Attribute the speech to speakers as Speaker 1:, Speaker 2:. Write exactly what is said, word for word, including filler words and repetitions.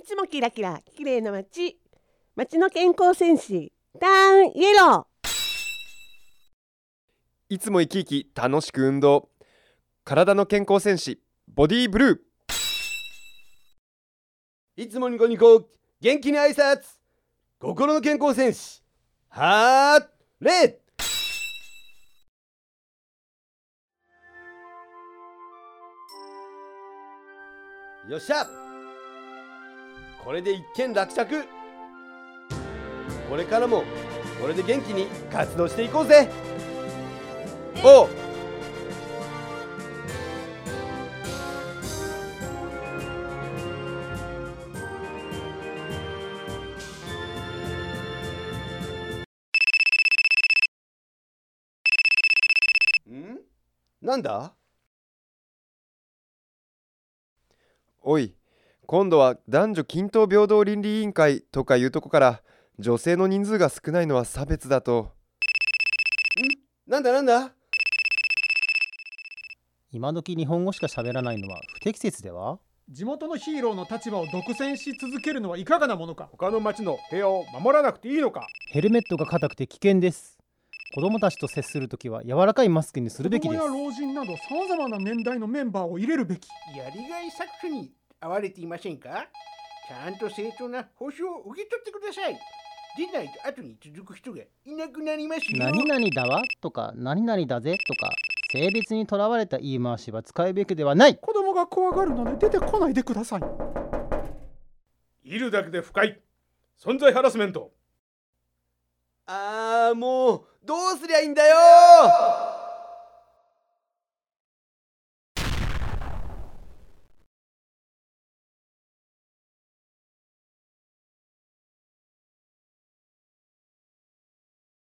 Speaker 1: つもキラキラ綺麗な街、街の健康戦士ターンイエロー。
Speaker 2: いつも生き生き楽しく運動、体の健康戦士ボディーブルー。
Speaker 3: いつもニコニコ元気に挨拶、心の健康戦士ハーレー。よっしゃ、これで一件落着。これからもこれで元気に活動していこうぜ。おう。ん？なんだ？
Speaker 2: おい、今度は男女均等平等倫理委員会とかいうとこから女性の人数が少ないのは差別だと。
Speaker 3: ん？なんだなんだ？
Speaker 4: 今時日本語しか喋らないのは不適切では？
Speaker 5: 地元のヒーローの立場を独占し続けるのはいかがなものか。
Speaker 6: 他の町の平和を守らなくていいのか。
Speaker 4: ヘルメットが硬くて危険です。子供たちと接するときは柔らかいマスクにするべきです。
Speaker 5: 子供や老人などさまざまな年代のメンバーを入れるべき。
Speaker 7: やりがい搾取に遭われていませんか？ちゃんと正当な報酬を受け取ってください。でないと後に続く人がいなくなりますよ。
Speaker 4: 何々だわとか何々だぜとか性別にとらわれた言い回しは使うべきではない。
Speaker 5: 子供が怖がるので出てこないでください。
Speaker 6: いるだけで不快、存在ハラスメント。
Speaker 3: あーもうどうすりゃいいんだよ。